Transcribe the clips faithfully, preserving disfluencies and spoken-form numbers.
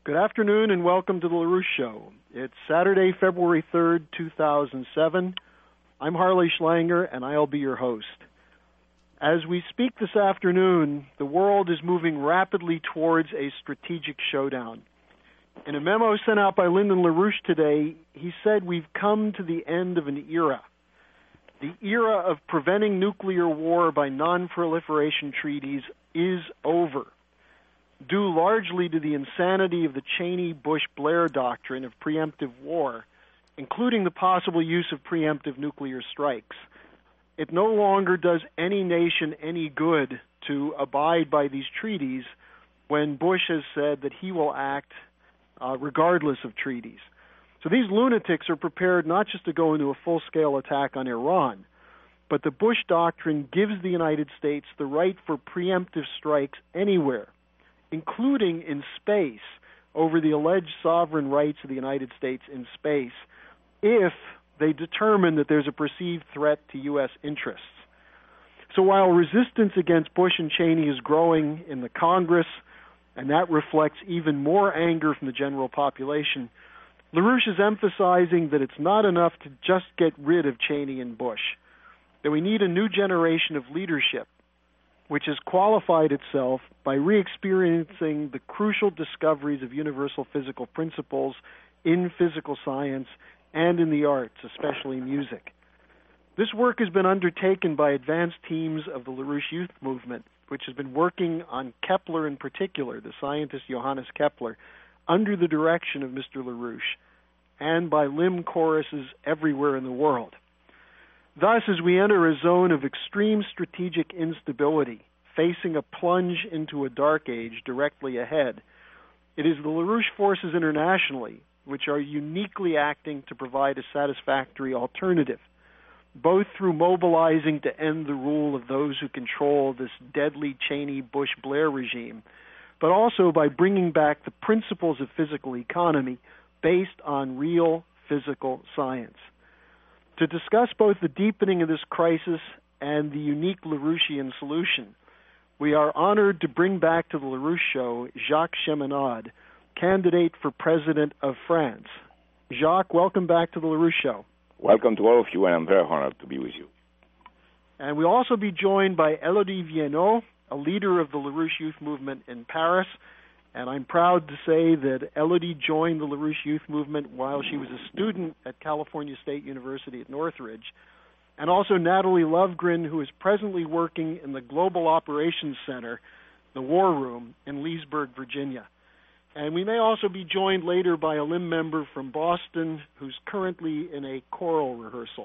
Good afternoon and welcome to the LaRouche Show. It's Saturday, February third, two thousand seven. I'm Harley Schlanger and I'll be your host. As we speak this afternoon, the world is moving rapidly towards a strategic showdown. In a memo sent out by Lyndon LaRouche today, he said we've come to the end of an era. The era of preventing nuclear war by non-proliferation treaties is over, due largely to the insanity of the Cheney-Bush-Blair doctrine of preemptive war, including the possible use of preemptive nuclear strikes. It no longer does any nation any good to abide by these treaties when Bush has said that he will act uh, regardless of treaties. So these lunatics are prepared not just to go into a full-scale attack on Iran, but the Bush doctrine gives the United States the right for preemptive strikes anywhere, including in space, over the alleged sovereign rights of the United States in space, if they determine that there's a perceived threat to U S interests. So while resistance against Bush and Cheney is growing in the Congress, and that reflects even more anger from the general population, LaRouche is emphasizing that it's not enough to just get rid of Cheney and Bush, that we need a new generation of leadership which has qualified itself by re-experiencing the crucial discoveries of universal physical principles in physical science and in the arts, especially music. This work has been undertaken by advanced teams of the LaRouche Youth Movement, which has been working on Kepler in particular, the scientist Johannes Kepler, under the direction of Mister LaRouche, and by limb choruses everywhere in the world. Thus, as we enter a zone of extreme strategic instability, facing a plunge into a dark age directly ahead, it is the LaRouche forces internationally which are uniquely acting to provide a satisfactory alternative, both through mobilizing to end the rule of those who control this deadly Cheney-Bush-Blair regime, but also by bringing back the principles of physical economy based on real physical science. To discuss both the deepening of this crisis and the unique LaRouchian solution, we are honored to bring back to the LaRouche Show Jacques Cheminade, candidate for president of France. Jacques, welcome back to the LaRouche Show. Welcome to all of you, and I'm very honored to be with you. And we'll also be joined by Elodie Viennot, a leader of the LaRouche Youth Movement in Paris. And I'm proud to say that Elodie joined the LaRouche Youth Movement while she was a student at California State University at Northridge. And also Natalie Lovegren, who is presently working in the Global Operations Center, the War Room, in Leesburg, Virginia. And we may also be joined later by a limb member from Boston who's currently in a choral rehearsal.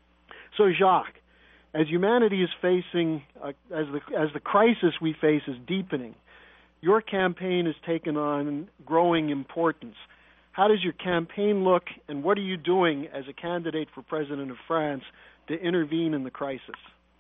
So Jacques, as humanity is facing, uh, as the as the crisis we face is deepening, your campaign has taken on growing importance. How does your campaign look, and what are you doing as a candidate for president of France to intervene in the crisis?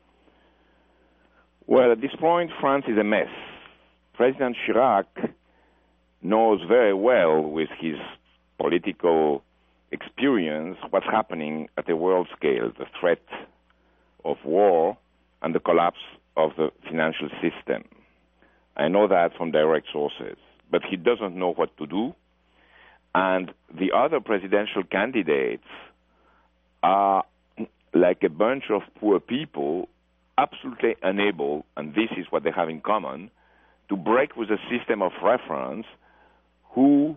Well, at this point, France is a mess. President Chirac knows very well, with his political experience, what's happening at a world scale, the threat of war and the collapse of the financial system. I know that from direct sources, but he doesn't know what to do. And the other presidential candidates are like a bunch of poor people, absolutely unable, and this is what they have in common, to break with a system of reference who,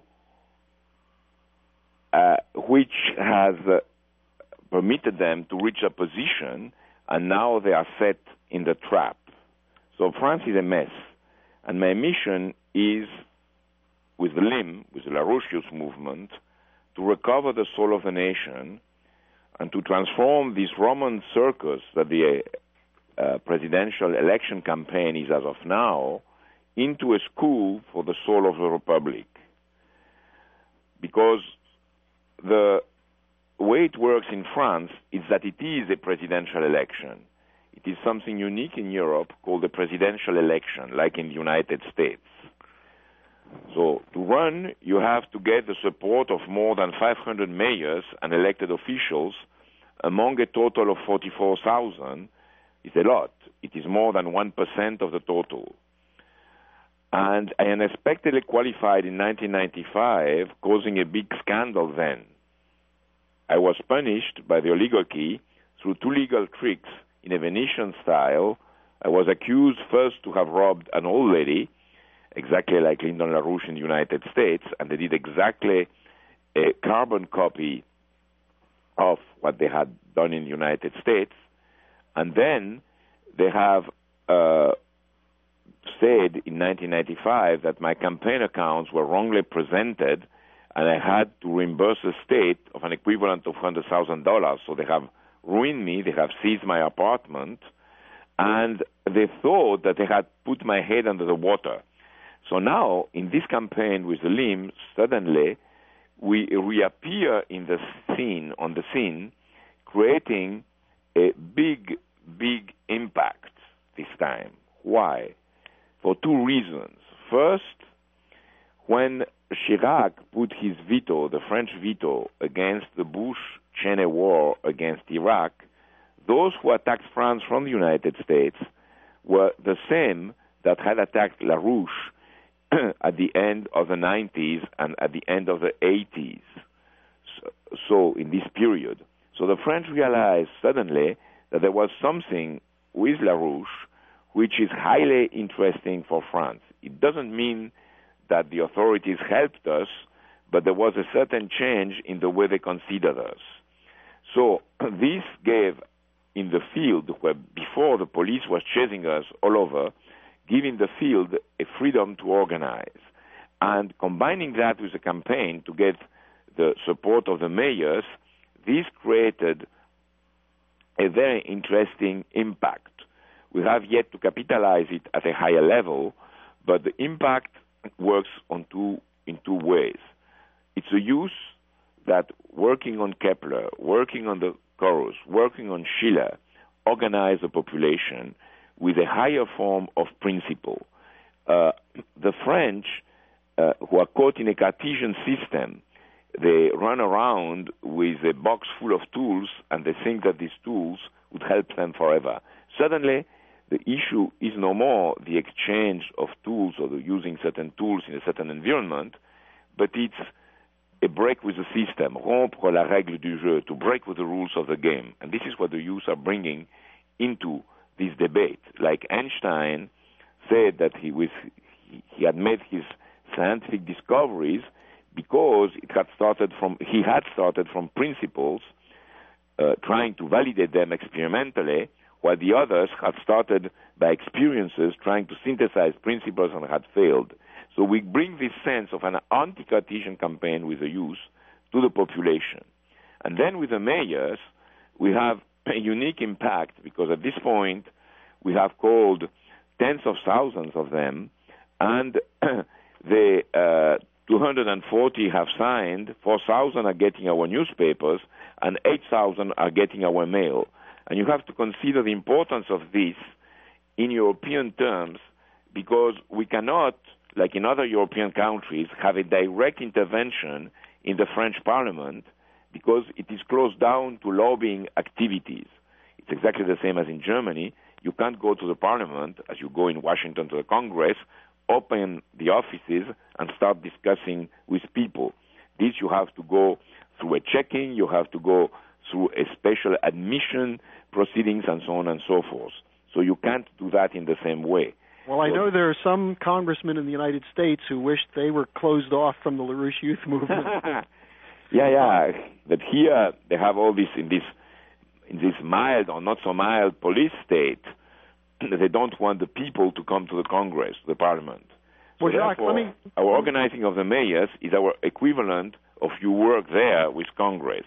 uh, which has uh, permitted them to reach a position, and now they are set in the trap. So France is a mess. And my mission is, with the LIM, with the LaRouche Youth Movement, to recover the soul of the nation and to transform this Roman circus that the uh, presidential election campaign is as of now into a school for the soul of the Republic. Because the way it works in France is that it is a presidential election. It is something unique in Europe called a presidential election, like in the United States. So to run, you have to get the support of more than five hundred mayors and elected officials among a total of forty-four thousand. It's a lot. It is more than one percent of the total. And I unexpectedly qualified in nineteen ninety-five, causing a big scandal then. I was punished by the oligarchy through two legal tricks in a Venetian style. I was accused first to have robbed an old lady, exactly like Lyndon LaRouche in the United States, and they did exactly a carbon copy of what they had done in the United States. And then they have uh, said in nineteen ninety-five that my campaign accounts were wrongly presented, and I had to reimburse the state of an equivalent of one hundred thousand dollars. So they have ruined me, they have seized my apartment, and they thought that they had put my head under the water. So now, in this campaign with the Lim, suddenly we reappear in the scene, on the scene, creating a big, big impact this time. Why? For two reasons. First, when Chirac put his veto, the French veto, against the Bush-Cheney war against Iraq, those who attacked France from the United States were the same that had attacked LaRouche at the end of the nineties and at the end of the eighties, so, so in this period. So the French realized suddenly that there was something with LaRouche which is highly interesting for France. It doesn't mean that the authorities helped us, but there was a certain change in the way they considered us. So this gave, in the field, where before the police was chasing us all over, giving the field a freedom to organize. And combining that with a campaign to get the support of the mayors, this created a very interesting impact. We have yet to capitalize it at a higher level, but the impact works on two, in two ways. It's a youth that, working on Kepler, working on the chorus, working on Schiller, organize the population with a higher form of principle. Uh, the French, uh, who are caught in a Cartesian system, they run around with a box full of tools, and they think that these tools would help them forever. Suddenly, the issue is no more the exchange of tools or the using certain tools in a certain environment, but it's a break with the system, rompre la règle du jeu, to break with the rules of the game. And this is what the youth are bringing into this debate. Like Einstein said that he was, he had made his scientific discoveries because it had started from, he had started from principles, uh, trying to validate them experimentally, while the others had started by experiences trying to synthesize principles and had failed. So we bring this sense of an anti-Cartesian campaign with the youth to the population. And then with the mayors, we have a unique impact, because at this point we have called tens of thousands of them, and the uh, two hundred forty have signed, four thousand are getting our newspapers, and eight thousand are getting our mail. And you have to consider the importance of this in European terms, because we cannot, like in other European countries, have a direct intervention in the French Parliament, because it is closed down to lobbying activities. It's exactly the same as in Germany. You can't go to the Parliament, as you go in Washington to the Congress, open the offices and start discussing with people. This you have to go through a checking, you have to go through a special admission proceedings, and so on and so forth. So you can't do that in the same way. Well, I know there are some congressmen in the United States who wish they were closed off from the LaRouche Youth Movement. yeah, yeah. But here they have all this in this in this mild or not so mild police state. They don't want the people to come to the Congress, the Parliament. So well, Jacques, let me... our organizing of the mayors is our equivalent of you work there with Congress.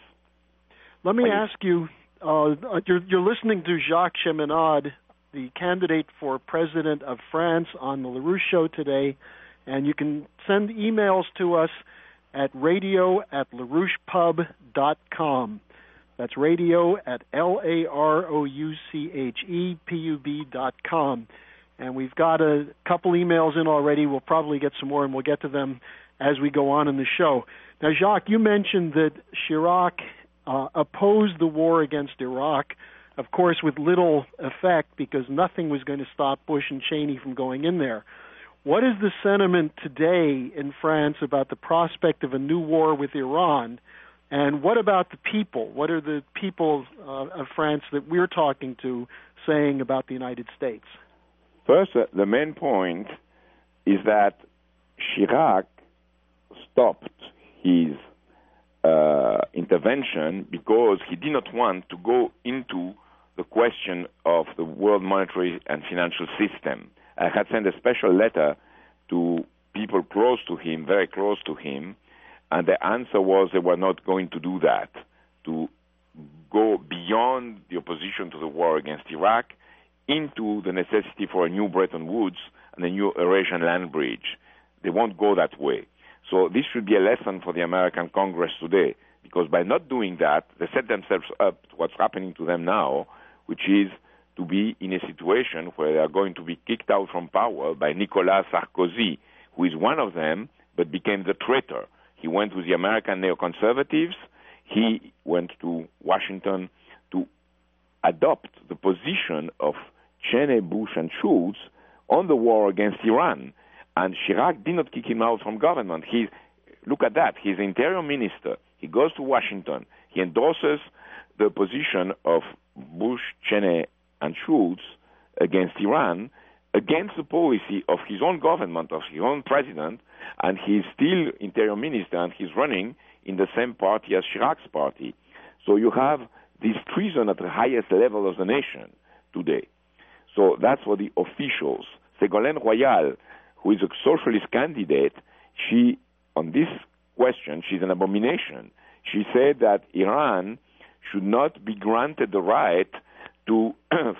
Let me ask you, uh, you're, you're listening to Jacques Cheminade, the candidate for president of France, on the LaRouche Show today, and you can send emails to us at radio at larouchepub dot com. That's radio at L A R O U C H E P U B dot com. And we've got a couple emails in already. We'll probably get some more, and we'll get to them as we go on in the show. Now, Jacques, you mentioned that Chirac uh, opposed the war against Iraq, of course, with little effect, because nothing was going to stop Bush and Cheney from going in there. What is the sentiment today in France about the prospect of a new war with Iran? And what about the people? What are the people uh, of France that we're talking to saying about the United States? First, uh, the main point is that Chirac stopped his uh, intervention because he did not want to go into the question of the world monetary and financial system. I had sent a special letter to people close to him, very close to him, and the answer was they were not going to do that, to go beyond the opposition to the war against Iraq into the necessity for a new Bretton Woods and a new Eurasian land bridge. They won't go that way. So this should be a lesson for the American Congress today, because by not doing that, they set themselves up to what's happening to them now, which is to be in a situation where they are going to be kicked out from power by Nicolas Sarkozy, who is one of them, but became the traitor. He went with the American neoconservatives. He went to Washington to adopt the position of Cheney, Bush, and Schultz on the war against Iran. And Chirac did not kick him out from government. He, look at that. He's the interior minister. He goes to Washington. He endorses the position of Bush, Cheney, and Schultz against Iran, against the policy of his own government, of his own president, and he's still interior minister, and he's running in the same party as Chirac's party. So you have this treason at the highest level of the nation today. So that's what the officials. Ségolène Royal, who is a socialist candidate, she, on this question, she's an abomination. She said that Iran should not be granted the right to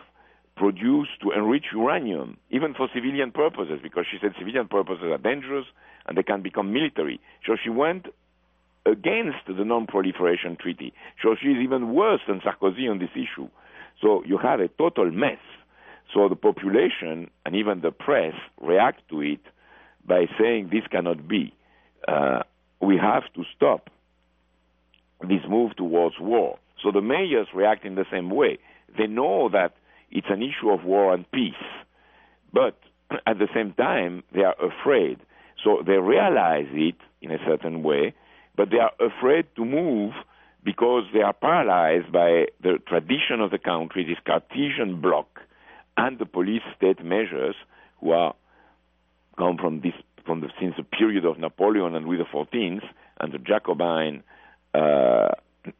produce, to enrich uranium, even for civilian purposes, because she said civilian purposes are dangerous and they can become military. So she went against the Non-Proliferation Treaty. So she is even worse than Sarkozy on this issue. So you have a total mess. So the population and even the press react to it by saying this cannot be. Uh, we have to stop this move towards war. So the mayors react in the same way. They know that it's an issue of war and peace, but at the same time, they are afraid. So they realize it in a certain way, but they are afraid to move because they are paralyzed by the tradition of the country, this Cartesian bloc, and the police state measures who are come from this from the since the period of Napoleon and Louis the fourteenth and the Jacobin uh,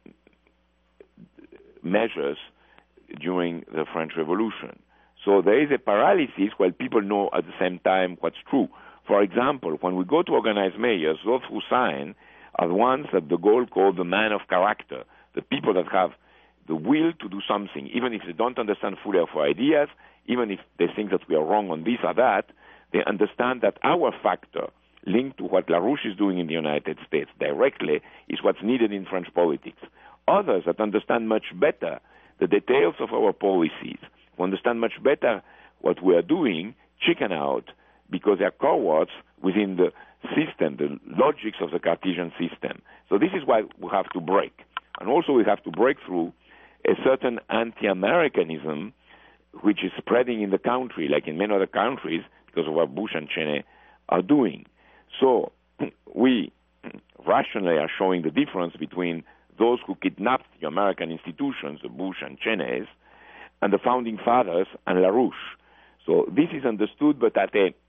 measures during the French Revolution. So there is a paralysis while people know at the same time what's true. For example, when we go to organize mayors, those who sign are the ones that de Gaulle called the man of character, the people that have the will to do something, even if they don't understand fully our ideas, even if they think that we are wrong on this or that, they understand that our factor linked to what LaRouche is doing in the United States directly is what's needed in French politics. Others that understand much better the details of our policies, who understand much better what we are doing, chicken out because they are cowards within the system, the logics of the Cartesian system. So this is why we have to break. And also we have to break through a certain anti-Americanism which is spreading in the country, like in many other countries, because of what Bush and Cheney are doing. So we rationally are showing the difference between those who kidnapped the American institutions, the Bush and Cheneys, and the Founding Fathers and LaRouche. So this is understood, but at a,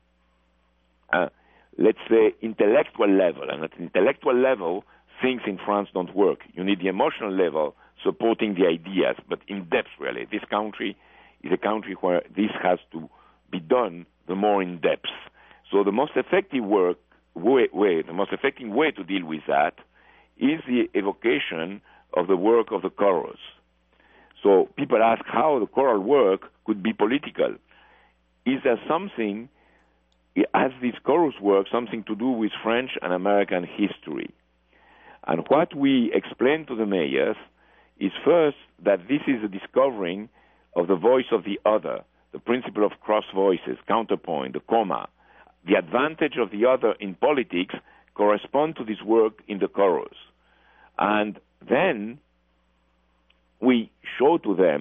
uh, let's say, intellectual level. And at an intellectual level, things in France don't work. You need the emotional level supporting the ideas, but in depth, really. This country is a country where this has to be done the more in depth. So the most effective work, way, way, the most effective way to deal with that is the evocation of the work of the chorus. So people ask how the choral work could be political. Is there something, has this chorus work something to do with French and American history? And what we explain to the mayors is first that this is a discovering of the voice of the other, the principle of cross voices, counterpoint, the comma. The advantage of the other in politics correspond to this work in the chorus. And then we show to them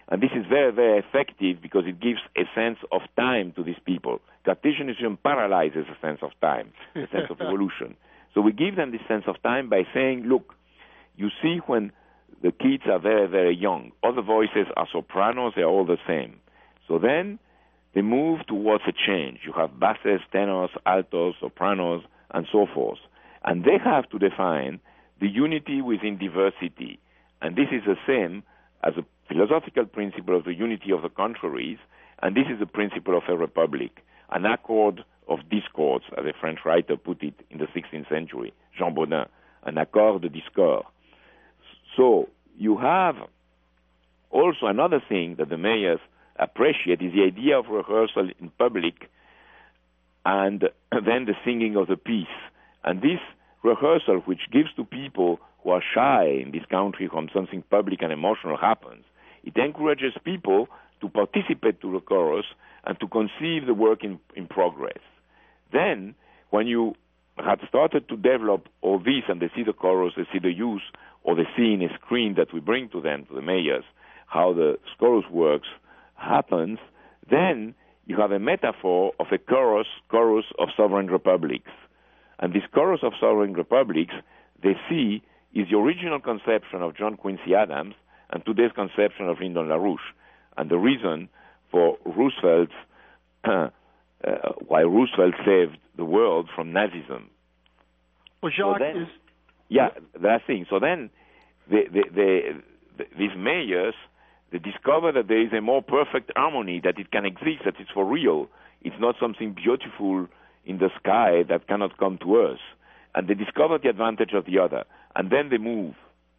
And this is very, very effective because it gives a sense of time to these people. Cartesianism paralyzes a sense of time, a sense of evolution. So we give them this sense of time by saying, look, you see when the kids are very, very young, all the voices are sopranos, they're all the same. So then they move towards a change. You have basses, tenors, altos, sopranos, and so forth. And they have to define the unity within diversity. And this is the same as a philosophical principle of the unity of the contraries, and this is the principle of a republic, an accord of discords, as a French writer put it in the sixteenth century, Jean Bodin, an accord de discord. So you have also another thing that the mayors appreciate is the idea of rehearsal in public and then the singing of the piece. And this rehearsal, which gives to people who are shy in this country when something public and emotional happens, it encourages people to participate to the chorus and to conceive the work in, in progress. Then, when you had started to develop all this and they see the chorus, they see the use, or they see in a screen that we bring to them, to the mayors, how the chorus works, happens, then you have a metaphor of a chorus, chorus of sovereign republics. And this chorus of sovereign republics, they see, is the original conception of John Quincy Adams and today's conception of Lyndon LaRouche. And the reason for Roosevelt's, uh, uh, why Roosevelt saved the world from Nazism. Well, Jacques so then, is... Yeah, that thing. So then they, they, they, they, these mayors, they discover that there is a more perfect harmony, that it can exist, that it's for real. It's not something beautiful in the sky that cannot come to us. And they discover the advantage of the other. And then they move.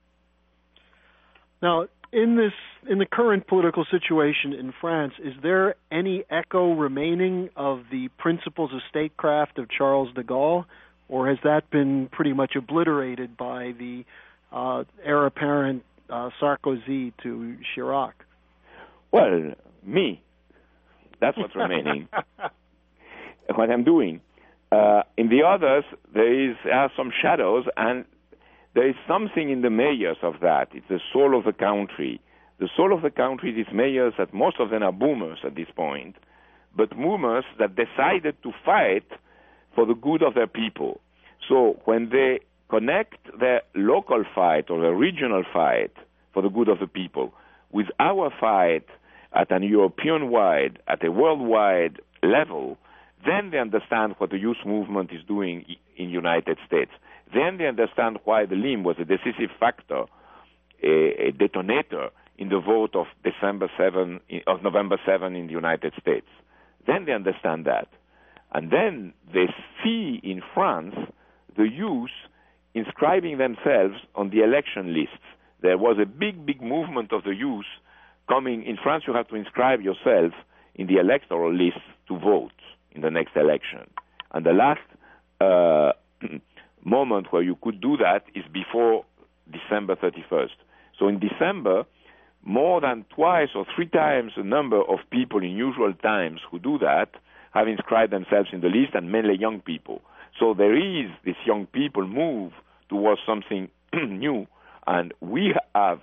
Now, in this, in the current political situation in France, is there any echo remaining of the principles of statecraft of Charles de Gaulle, or has that been pretty much obliterated by the uh, heir apparent uh, Sarkozy to Chirac? Well, me. That's what's remaining. What I'm doing. Uh, in the others, there is are some shadows, and there is something in the mayors of that. It's the soul of the country. The soul of the country is mayors that most of them are boomers at this point, but boomers that decided to fight for the good of their people. So when they connect their local fight or their regional fight for the good of the people with our fight at an European-wide, at a worldwide level, then they understand what the youth movement is doing in the United States. Then they understand why the Lim was a decisive factor, a, a detonator in the vote of December seventh, of November seventh in the United States. Then they understand that. And then they see in France the youth inscribing themselves on the election lists. There was a big, big movement of the youth coming. In France, you have to inscribe yourself in the electoral list to vote in the next election. And the last uh, moment where you could do that is before December thirty-first. So in December, more than twice or three times the number of people in usual times who do that have inscribed themselves in the list, and mainly young people. So there is this young people move towards something new, and we have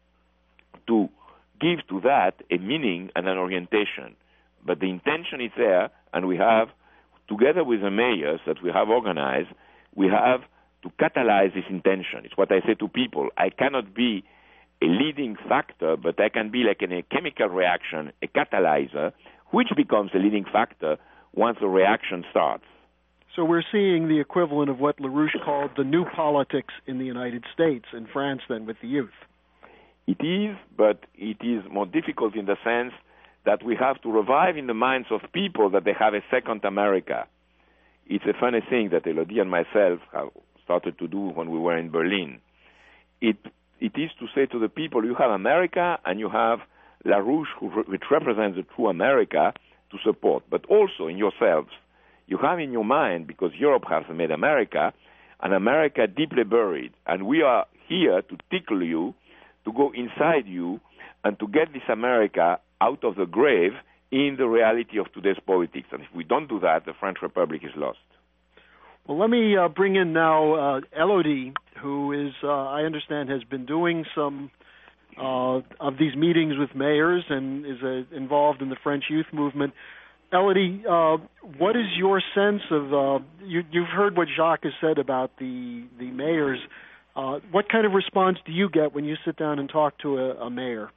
to give to that a meaning and an orientation. But the intention is there, and we have, together with the mayors that we have organized, we have to catalyze this intention. It's what I say to people. I cannot be a leading factor, but I can be like in a chemical reaction, a catalyzer, which becomes a leading factor once the reaction starts. So we're seeing the equivalent of what LaRouche called the new politics in the United States, in France then, with the youth. It is, but it is more difficult in the sense that we have to revive in the minds of people that they have a second America. It's a funny thing that Elodie and myself have started to do when we were in Berlin. It it is to say to the people, you have America and you have LaRouche, who, which represents the true America, to support. But also in yourselves, you have in your mind, because Europe has made America, an America deeply buried. And we are here to tickle you, to go inside you, and to get this America out of the grave in the reality of today's politics. And if we don't do that, the French Republic is lost. Well, let me uh, bring in now uh, Elodie, who is, uh, I understand, has been doing some uh, of these meetings with mayors and is uh, involved in the French youth movement. Elodie, uh, what is your sense of, uh, you, you've heard what Jacques has said about the, the mayors. Uh, what kind of response do you get when you sit down and talk to a, a mayor?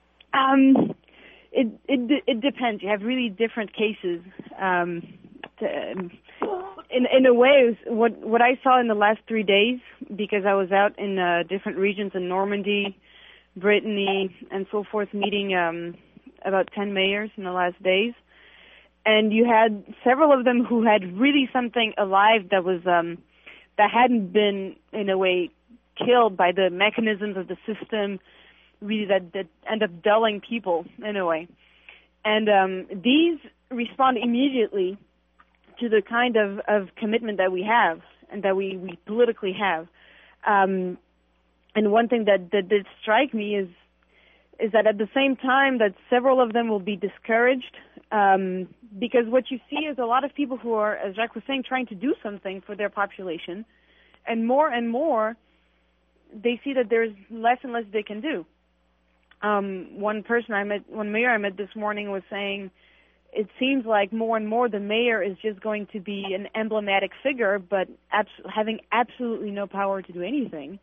Um, it, it it depends. You have really different cases. Um, to, in in a way, it was what what I saw in the last three days, because I was out in uh, different regions in Normandy, Brittany, and so forth, meeting um, about ten mayors in the last days. And you had several of them who had really something alive that was um, that hadn't been, in a way, killed by the mechanisms of the system, really that, that end up dulling people, in a way. And um, these respond immediately to the kind of, of commitment that we have and that we, we politically have. Um, and one thing that, that did strike me is is that at the same time that several of them will be discouraged, um, because what you see is a lot of people who are, as Jacques was saying, trying to do something for their population, and more and more they see that there's less and less they can do. Um, one person I met, one mayor I met this morning was saying, it seems like more and more the mayor is just going to be an emblematic figure, but abs- having absolutely no power to do anything.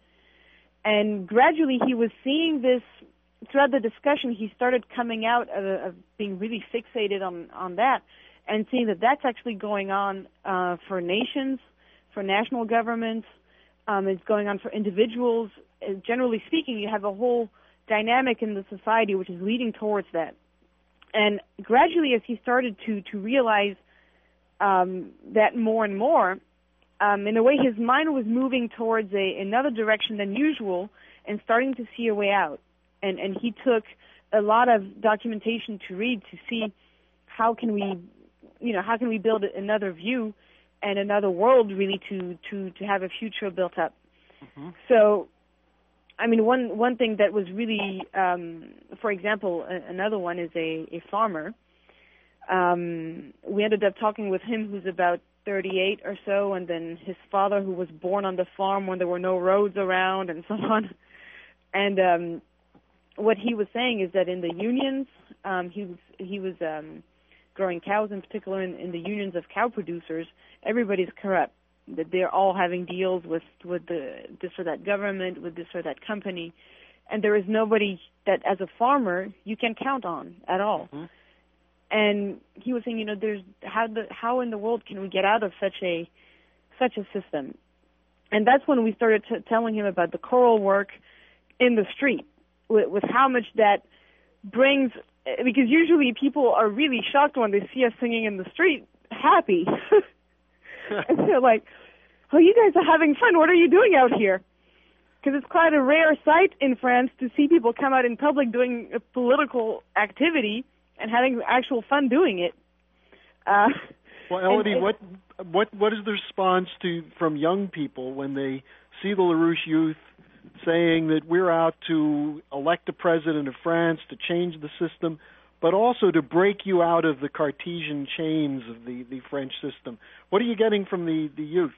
And gradually he was seeing this. Throughout the discussion, he started coming out of, of being really fixated on, on that and seeing that that's actually going on uh, for nations, for national governments. Um, it's going on for individuals. Uh, generally speaking, you have a whole dynamic in the society which is leading towards that. And gradually, as he started to, to realize um, that more and more, um, in a way his mind was moving towards a, another direction than usual and starting to see a way out. And, and he took a lot of documentation to read to see how can we, you know, how can we build another view and another world really to, to, to have a future built up. Mm-hmm. So, I mean, one, one thing that was really, um, for example, a, another one is a, a farmer. Um, we ended up talking with him, who's about thirty-eight or so, and then his father, who was born on the farm when there were no roads around and so on. And um, what he was saying is that in the unions, um, he was he was um, growing cows in particular in, in the unions of cow producers. Everybody's corrupt. That they're all having deals with with the this or that government, with this or that company, and there is nobody that, as a farmer, you can count on at all. Mm-hmm. And he was saying, you know, there's how the how in the world can we get out of such a such a system? And that's when we started t- telling him about the choral work in the street. With, with how much that brings, because usually people are really shocked when they see us singing in the street, happy. And they're like, oh, you guys are having fun. What are you doing out here? Because it's quite a rare sight in France to see people come out in public doing a political activity and having actual fun doing it. Uh, well, Elodie, and, what what what is the response to from young people when they see the LaRouche Youth saying that we're out to elect a president of France, to change the system, but also to break you out of the Cartesian chains of the, the French system? What are you getting from the, the youth?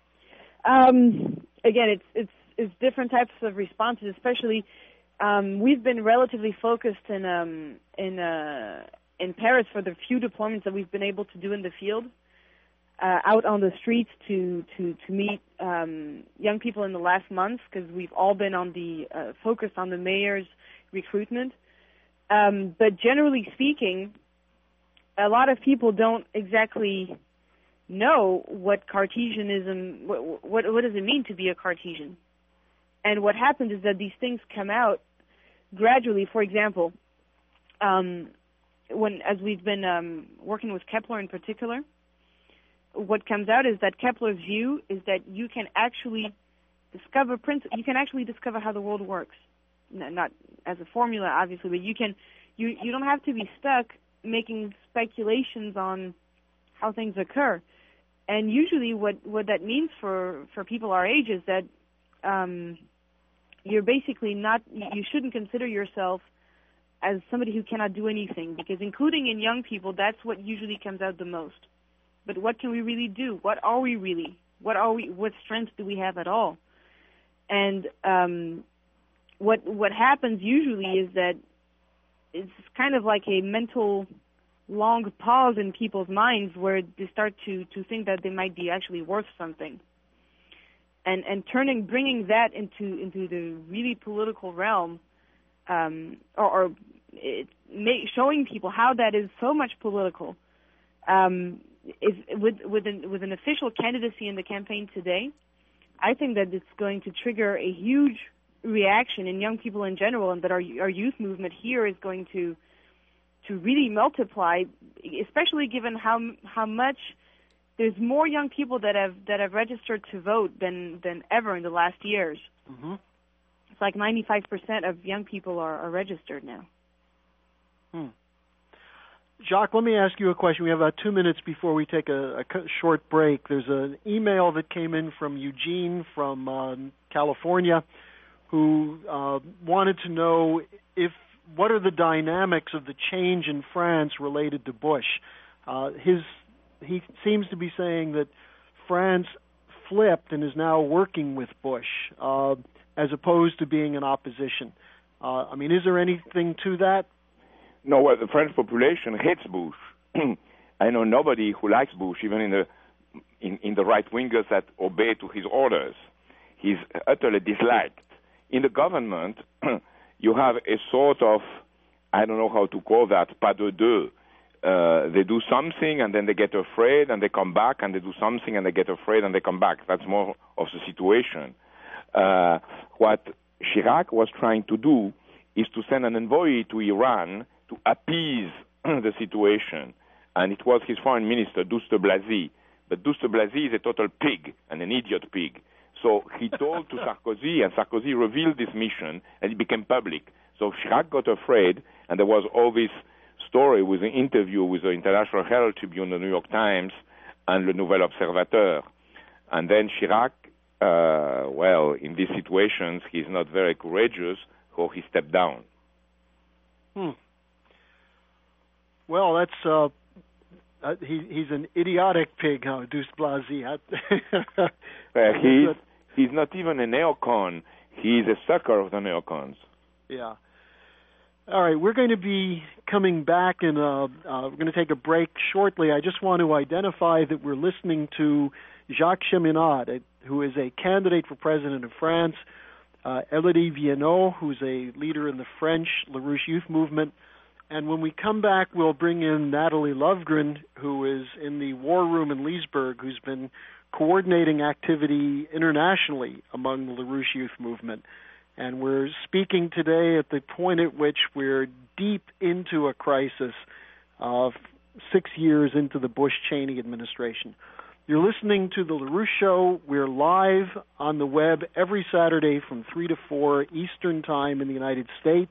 Um, again, it's, it's it's different types of responses, especially um, we've been relatively focused in um, in uh, in Paris for the few deployments that we've been able to do in the field. Uh, out on the streets to to to meet um, young people in the last months, because we've all been on the uh, focused on the mayor's recruitment. Um, but generally speaking, a lot of people don't exactly know what Cartesianism, what, what what does it mean to be a Cartesian. And what happens is that these things come out gradually. For example, um, when as we've been um, working with Kepler in particular, what comes out is that Kepler's view is that you can actually discover princi- you can actually discover how the world works. No, not as a formula, obviously, but you can you you don't have to be stuck making speculations on how things occur. And usually, what, what that means for, for people our age is that um, you're basically not you shouldn't consider yourself as somebody who cannot do anything, because including in young people, that's what usually comes out the most. But what can we really do? What are we really? What are we? What strengths do we have at all? And um, what what happens usually is that it's kind of like a mental long pause in people's minds where they start to, to think that they might be actually worth something. And and turning, bringing that into into the really political realm, um, or, or it, make, showing people how that is so much political, um, is with with an, with an official candidacy in the campaign today, I think that it's going to trigger a huge reaction in young people in general, and that our our youth movement here is going to to really multiply, especially given how how much. There's more young people that have that have registered to vote than, than ever in the last years. Mm-hmm. It's like ninety-five percent of young people are, are registered now. Hmm. Jacques, let me ask you a question. We have about two minutes before we take a, a short break. There's an email that came in from Eugene from uh, California who uh, wanted to know if what are the dynamics of the change in France related to Bush. Uh, his He seems to be saying that France flipped and is now working with Bush uh, as opposed to being in opposition. Uh, I mean, is there anything to that? No, well, the French population hates Bush. I know nobody who likes Bush, even in the in, in the right wingers that obey to his orders. He's utterly disliked. In the government, you have a sort of, I don't know how to call that, pas de deux. Uh, they do something and then they get afraid and they come back, and they do something and they get afraid and they come back. That's more of the situation. Uh, what Chirac was trying to do is to send an envoy to Iran to appease the situation. And it was his foreign minister, Douste Blazy. But Douste Blazy is a total pig, and an idiot pig. So he told to Sarkozy, and Sarkozy revealed this mission, and it became public. So Chirac got afraid, and there was all this story with an interview with the International Herald Tribune, the New York Times, and Le Nouvel Observateur. And then Chirac, uh, well, in these situations, he's not very courageous, so he stepped down. Hmm. Well, that's, uh, uh, he, he's an idiotic pig, huh, Douste Blazy. uh, he's, he's not even a neocon. He's a sucker of the neocons. Yeah. All right, we're going to be coming back, and uh, uh, we're going to take a break shortly. I just want to identify that we're listening to Jacques Cheminade, who is a candidate for president of France, uh, Elodie Viennot, who's a leader in the French LaRouche Youth Movement, and when we come back, we'll bring in Natalie Lovgren, who is in the War Room in Leesburg, who's been coordinating activity internationally among the LaRouche Youth Movement. And we're speaking today at the point at which we're deep into a crisis of six years into the Bush-Cheney administration. You're listening to The LaRouche Show. We're live on the web every Saturday from three to four Eastern Time in the United States.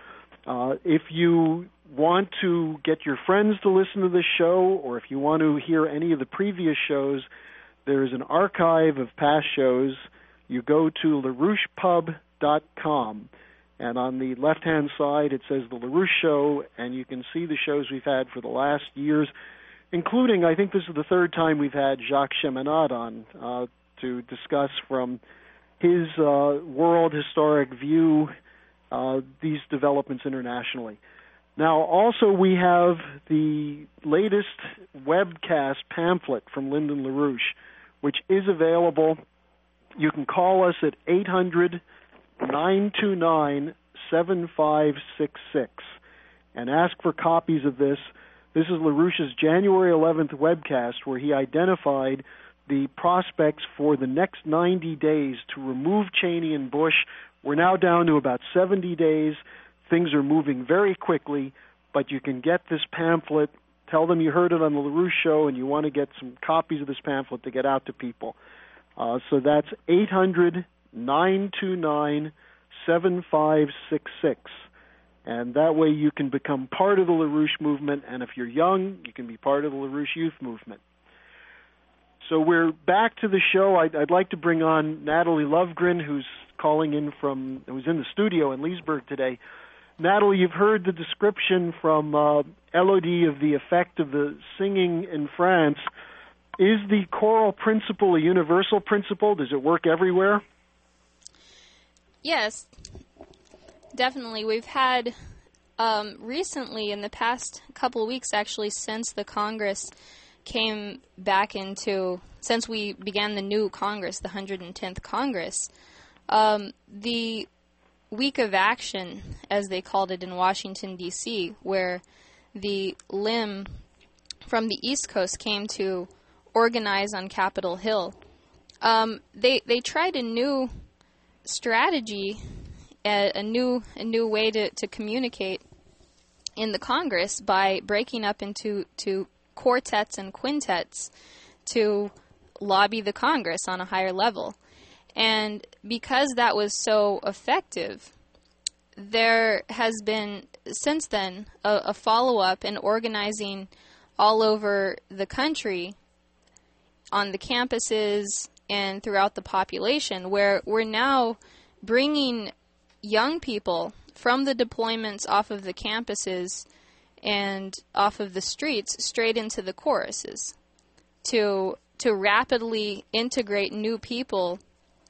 Uh, if you want to get your friends to listen to this show, or if you want to hear any of the previous shows, there is an archive of past shows. You go to LaRouche Pub dot com, and on the left-hand side it says The LaRouche Show, and you can see the shows we've had for the last years, including, I think this is the third time we've had Jacques Cheminade on uh, to discuss from his uh, world historic view uh, these developments internationally. Now, also we have the latest webcast pamphlet from Lyndon LaRouche, which is available. You can call us at eight hundred, nine two nine, seven five six six and ask for copies of this. This is LaRouche's January eleventh webcast, where he identified the prospects for the next ninety days to remove Cheney and Bush. We're now down to about seventy days. Things are moving very quickly, but you can get this pamphlet. Tell them you heard it on the LaRouche Show and you want to get some copies of this pamphlet to get out to people. Uh, so that's eight hundred, nine two nine, seven five six six. And that way you can become part of the LaRouche movement, and if you're young, you can be part of the LaRouche Youth Movement. So we're back to the show. I'd, I'd like to bring on Natalie Lovgren, who's calling in from, who's in the studio in Leesburg today. Natalie, you've heard the description from uh, Elodie of the effect of the singing in France. Is the choral principle a universal principle? Does it work everywhere? Yes. definitely. We've had um, recently, in the past couple of weeks, actually, since the Congress came back into, since we began the new Congress, the one hundred tenth Congress, um, the Week of Action, as they called it in Washington, D C, where the limb from the East Coast came to organize on Capitol Hill. Um, they they tried a new strategy, a, a new a new way to, to communicate in the Congress by breaking up into to quartets and quintets to lobby the Congress on a higher level. And because that was so effective, there has been, since then, a, a follow-up and organizing all over the country on the campuses and throughout the population, where we're now bringing young people from the deployments off of the campuses and off of the streets straight into the choruses to to rapidly integrate new people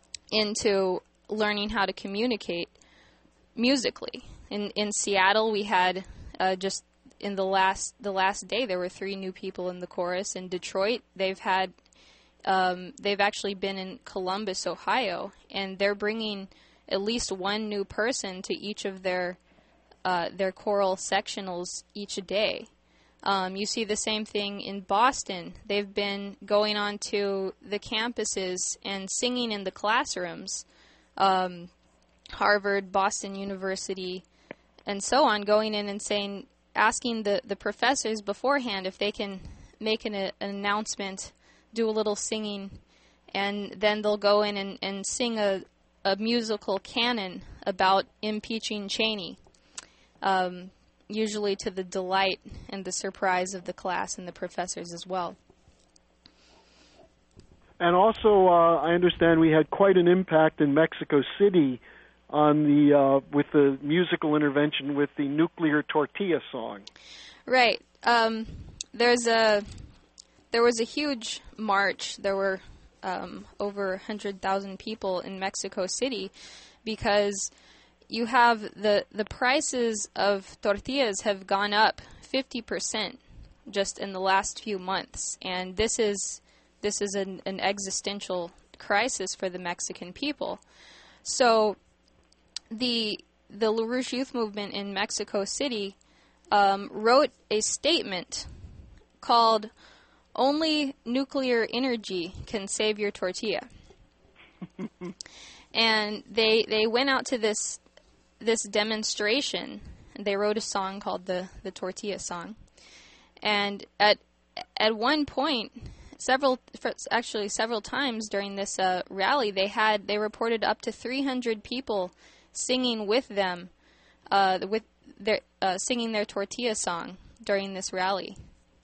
into learning how to communicate musically. In in Seattle, we had uh, just in the last the last day there were three new people in the chorus. In Detroit, they've had um, they've actually been in Columbus, Ohio, and they're bringing at least one new person to each of their uh, their choral sectionals each day. Um, you see the same thing in Boston. They've been going on to the campuses and singing in the classrooms. Um, Harvard, Boston University, and so on, going in and saying, asking the, the professors beforehand if they can make an, a, an announcement, do a little singing, and then they'll go in and, and sing a, a musical canon about impeaching Cheney. Um, usually to the delight and the surprise of the class and the professors as well. And also, uh, I understand we had quite an impact in Mexico City on the uh, with the musical intervention with the nuclear tortilla song. Right. Um, there's a there was a huge march. There were um, over one hundred thousand people in Mexico City because you have the the prices of tortillas have gone up fifty percent just in the last few months, and this is this is an, an existential crisis for the Mexican people. So the the LaRouche Youth Movement in Mexico City um, wrote a statement called "Only Nuclear Energy Can Save Your Tortilla," and they they went out to this. this demonstration. They wrote a song called the, the Tortilla Song. And at at one point, several actually several times during this uh, rally, they had they reported up to three hundred people singing with them, uh, with their uh, singing their Tortilla Song during this rally.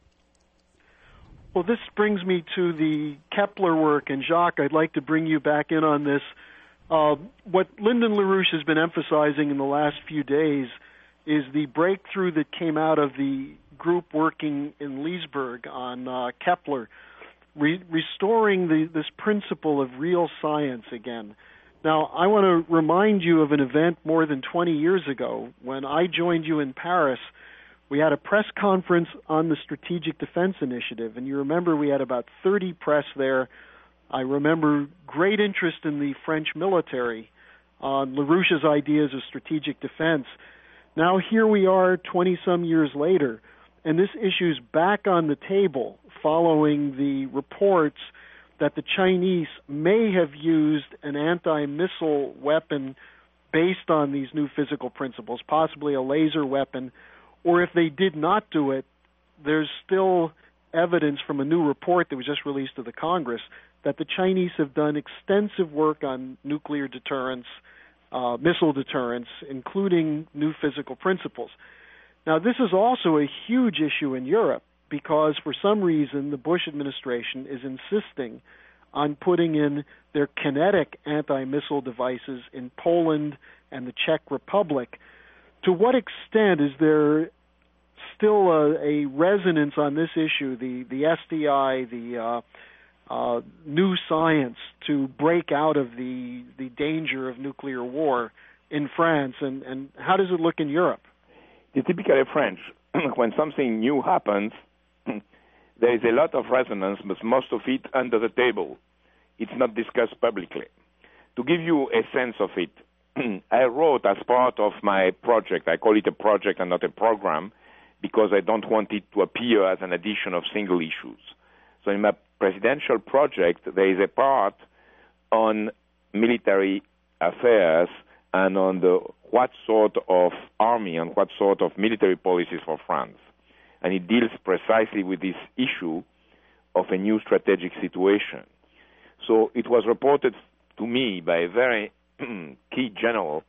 Well, this brings me to the Kepler work, and Jacques, I'd like to bring you back in on this. Uh, what Lyndon LaRouche has been emphasizing in the last few days is the breakthrough that came out of the group working in Leesburg on uh, Kepler, re- restoring the, this principle of real science again. Now, I want to remind you of an event more than twenty years ago when I joined you in Paris. We had a press conference on the Strategic Defense Initiative, and you remember we had about thirty press there. I remember great interest in the French military on LaRouche's ideas of strategic defense. Now here we are twenty-some years later, and this issue's back on the table following the reports that the Chinese may have used an anti-missile weapon based on these new physical principles, possibly a laser weapon, or if they did not do it, there's still evidence from a new report that was just released to the Congress that the Chinese have done extensive work on nuclear deterrence, uh, missile deterrence, including new physical principles. Now, this is also a huge issue in Europe because for some reason the Bush administration is insisting on putting in their kinetic anti-missile devices in Poland and the Czech Republic. To what extent is there still a, a resonance on this issue, the, the S D I, the uh, uh, new science to break out of the, the danger of nuclear war in France, and, and how does it look in Europe? It's typically French. When something new happens, there is a lot of resonance, but most of it under the table. It's not discussed publicly. To give you a sense of it, I wrote as part of my project, I call it a project and not a program, because I don't want it to appear as an addition of single issues. So in my presidential project, there is a part on military affairs and on the what sort of army and what sort of military policies for France. And it deals precisely with this issue of a new strategic situation. So it was reported to me by a very key general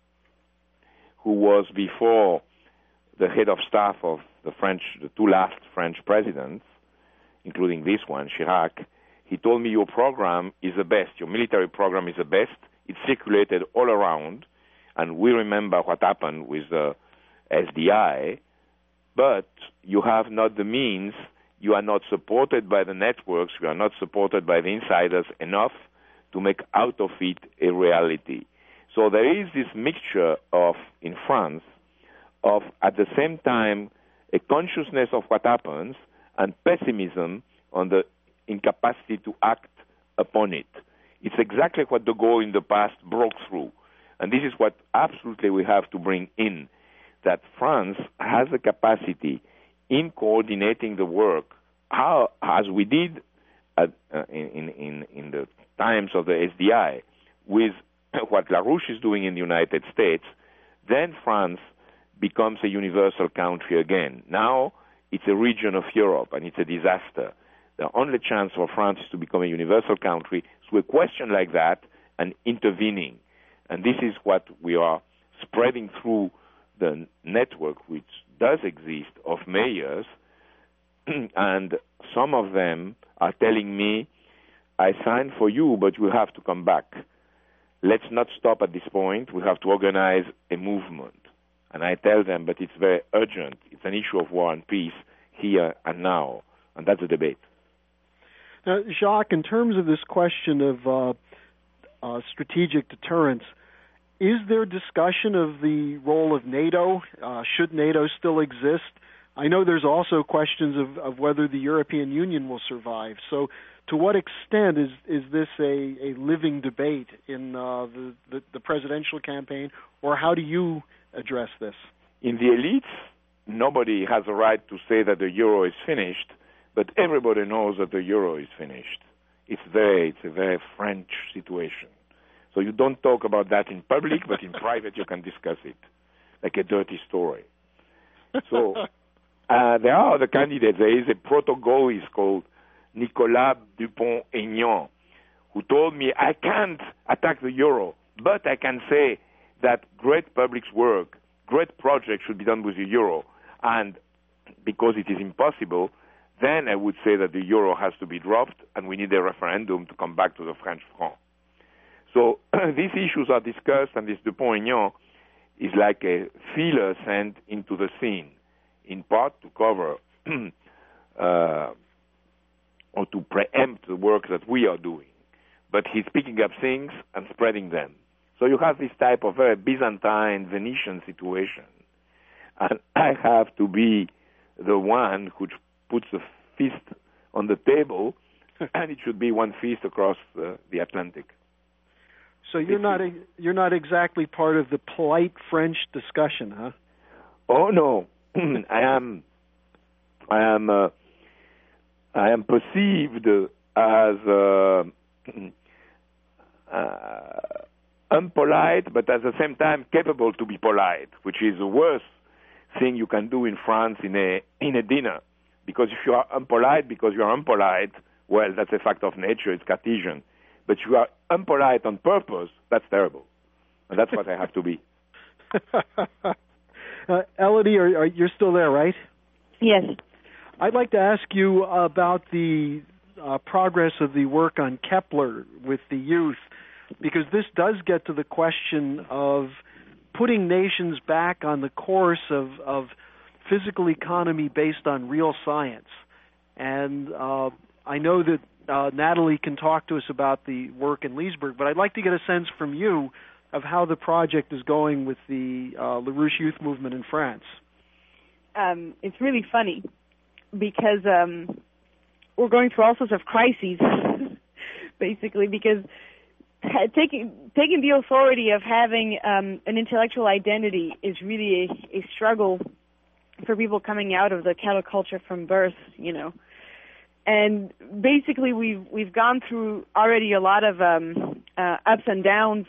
who was before the head of staff of the French, the two last French presidents, including this one, Chirac. He told me, your program is the best, your military program is the best. It's circulated all around, and we remember what happened with the S D I, but you have not the means, you are not supported by the networks, you are not supported by the insiders enough to make out of it a reality. So there is this mixture of, in France, of at the same time a consciousness of what happens and pessimism on the incapacity to act upon it. It's exactly what de Gaulle in the past broke through. And this is what absolutely we have to bring in, that France has the capacity in coordinating the work, how, as we did at, uh, in, in, in the times of the S D I, with what LaRouche is doing in the United States, then France becomes a universal country again. Now it's a region of Europe, and it's a disaster. The only chance for France is to become a universal country through a question like that and intervening. And this is what we are spreading through the network, which does exist, of mayors, and some of them are telling me, I signed for you, but you have to come back. Let's not stop at this point. We have to organize a movement. And I tell them, but it's very urgent. It's an issue of war and peace here and now. And that's the debate. Now, Jacques, in terms of this question of uh, uh, strategic deterrence, is there discussion of the role of NATO? Uh, should NATO still exist? I know there's also questions of, of whether the European Union will survive. So to what extent is, is this a, a living debate in uh, the, the, the presidential campaign, or how do you address this? In the elites, nobody has a right to say that the euro is finished, but everybody knows that the euro is finished. It's very, it's a very French situation. So you don't talk about that in public, but in private you can discuss it, like a dirty story. So uh, there are other candidates. There is a proto-Gaullist called Nicolas Dupont-Aignan, who told me, I can't attack the euro, but I can say that great public work, great projects should be done with the euro. And because it is impossible, then I would say that the euro has to be dropped and we need a referendum to come back to the French franc. So these issues are discussed, and this Dupont-Aignan is like a feeler sent into the scene, in part to cover uh, or to preempt the work that we are doing. But he's picking up things and spreading them. So you have this type of very Byzantine, Venetian situation. And I have to be the one who puts a fist on the table, and it should be one fist across uh, the Atlantic. So you're not a, you're not exactly part of the polite French discussion, huh? Oh no, I am I am uh, I am perceived as uh, uh, unpolite, but at the same time capable to be polite, which is the worst thing you can do in France in a in a dinner. Because if you are unpolite because you are unpolite, well, that's a fact of nature. It's Cartesian. But you are unpolite on purpose, that's terrible. And that's what I have to be. uh, Elodie, are, are, you're still there, right? Yes. I'd like to ask you about the uh, progress of the work on Kepler with the youth, because this does get to the question of putting nations back on the course of, of physical economy based on real science. And uh, I know that Uh, Natalie can talk to us about the work in Leesburg, but I'd like to get a sense from you of how the project is going with the uh, LaRouche Youth Movement in France? Um, it's really funny because um, we're going through all sorts of crises, basically, because taking taking the authority of having um, an intellectual identity is really a, a struggle for people coming out of the counterculture from birth, you know. And basically, we've we've gone through already a lot of um, uh, ups and downs.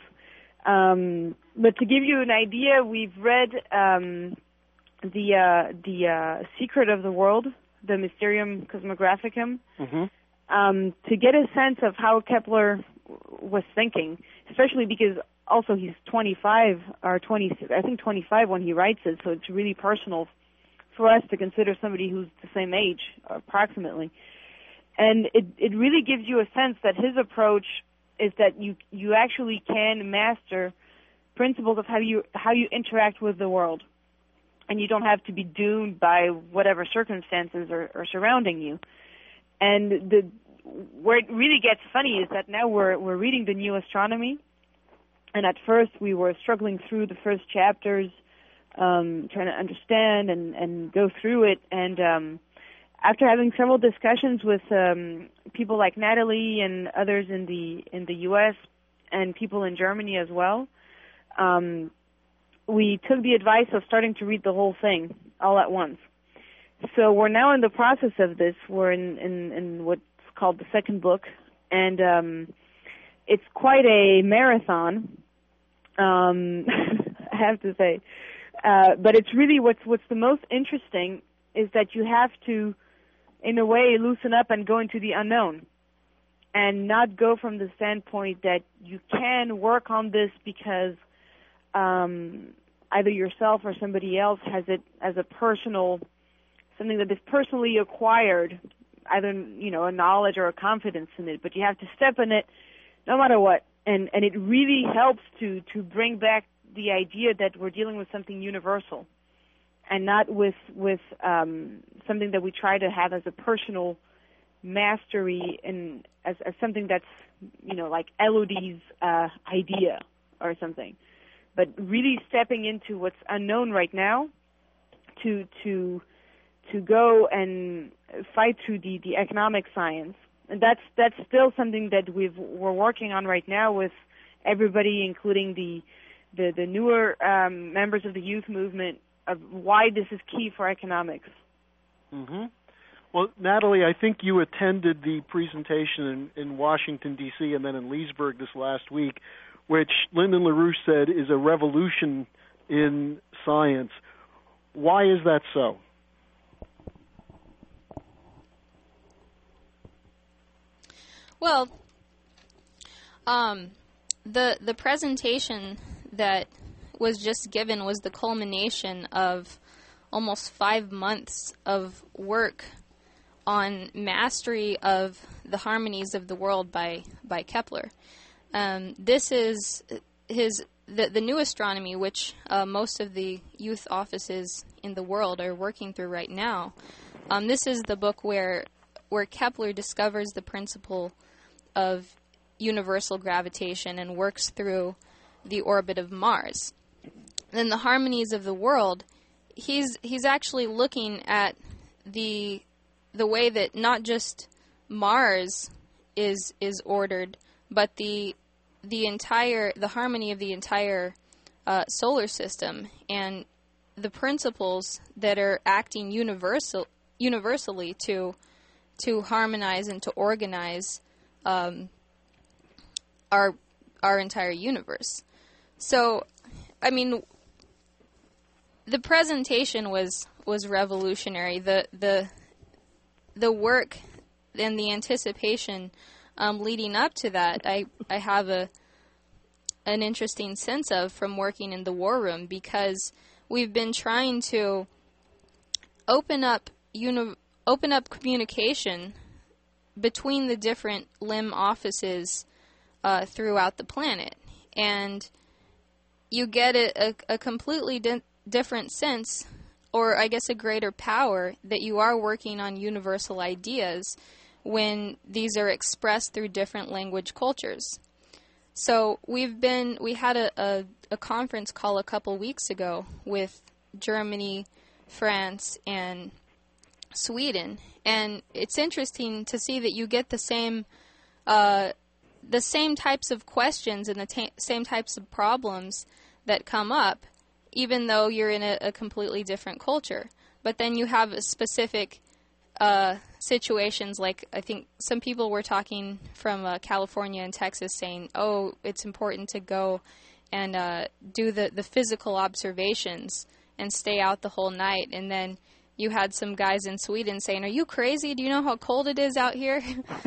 Um, but to give you an idea, we've read um, the uh, the uh, Secret of the World, the Mysterium Cosmographicum, mm-hmm. um, to get a sense of how Kepler was thinking, especially because also he's twenty-five or twenty, I think twenty-five when he writes it, so it's really personal for us to consider somebody who's the same age, approximately. And it it really gives you a sense that his approach is that you you actually can master principles of how you how you interact with the world, and you don't have to be doomed by whatever circumstances are, are surrounding you. And the where it really gets funny is that now we're we're reading the New Astronomy, and at first we were struggling through the first chapters, um, trying to understand and, and go through it. And um, after having several discussions with um, people like Natalie and others in the in the U S and people in Germany as well, um, we took the advice of starting to read the whole thing all at once. So we're now in the process of this. We're in, in, in what's called the second book, and um, it's quite a marathon, um, I have to say. Uh, but it's really what's what's the most interesting is that you have to, in a way, loosen up and go into the unknown, and not go from the standpoint that you can work on this because um, either yourself or somebody else has it as a personal, something that is personally acquired, either, you know, a knowledge or a confidence in it, but you have to step in it no matter what. And, and it really helps to, to bring back the idea that we're dealing with something universal and not with, with um, something that we try to have as a personal mastery and as, as something that's, you know, like Elodie's uh, idea or something. But really stepping into what's unknown right now to to to go and fight through the, the economic science. And that's that's still something that we've, we're working on right now with everybody, including the the, the newer um, members of the youth movement, of why this is key for economics. Mm-hmm. Well, Natalie, I think you attended the presentation in, in Washington, D C, and then in Leesburg this last week, which Lyndon LaRouche said is a revolution in science. Why is that so? Well, um, the the presentation that was just given was the culmination of almost five months of work on mastery of the harmonies of the world by by Kepler. Um, this is his the the New Astronomy, which uh, most of the youth offices in the world are working through right now. Um, this is the book where where Kepler discovers the principle of universal gravitation and works through the orbit of Mars. Then the harmonies of the world, he's he's actually looking at the the way that not just Mars is is ordered, but the the entire the harmony of the entire uh, solar system and the principles that are acting universal universally to to harmonize and to organize um, our our entire universe. So, I mean, the presentation was was revolutionary. The the the work and the anticipation um, leading up to that, I I have a an interesting sense of from working in the war room, because we've been trying to open up uni- open up communication between the different limb offices uh, throughout the planet, and you get a, a, a completely di- different sense, or I guess a greater power, that you are working on universal ideas when these are expressed through different language cultures. So we've been, we had a, a, a conference call a couple weeks ago with Germany, France, and Sweden. And it's interesting to see that you get the same uh, the same types of questions and the ta- same types of problems that come up, even though you're in a, a completely different culture. But then you have a specific uh, situations, like I think some people were talking from uh, California and Texas saying, oh, it's important to go and uh, do the, the physical observations and stay out the whole night. And then you had some guys in Sweden saying, are you crazy? Do you know how cold it is out here?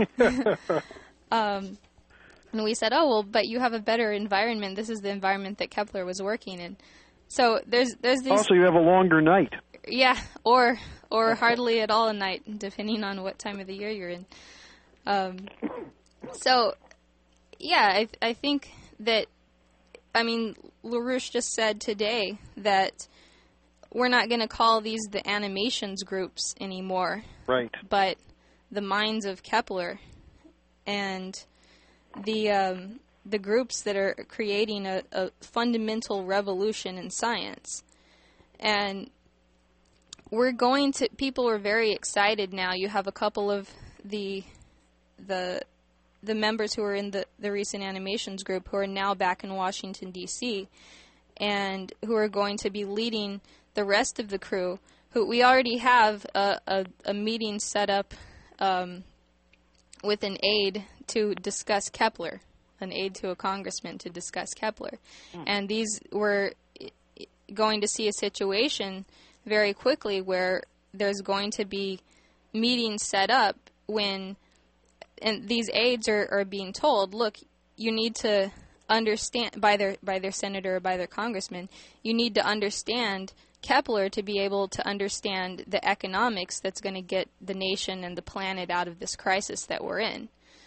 um, and we said, oh, well, but you have a better environment. This is the environment that Kepler was working in. So there's there's these... Also, you have a longer night. Yeah, or or hardly at all a night, depending on what time of the year you're in. Um, so, yeah, I I think that, I mean, LaRouche just said today that we're not going to call these the animations groups anymore. Right. But the minds of Kepler and the um, the groups that are creating a, a fundamental revolution in science. And we're going to, people are very excited now. You have a couple of the the the members who are in the, the recent animations group who are now back in Washington, D C, and who are going to be leading the rest of the crew. Who we already have a, a, a meeting set up um, with an aide to discuss Kepler, an aide to a congressman to discuss Kepler. Mm. And these were going to see a situation very quickly where there's going to be meetings set up when, and these aides are, are being told, look, you need to understand, by their by their senator or by their congressman, you need to understand Kepler to be able to understand the economics that's going to get the nation and the planet out of this crisis that we're in.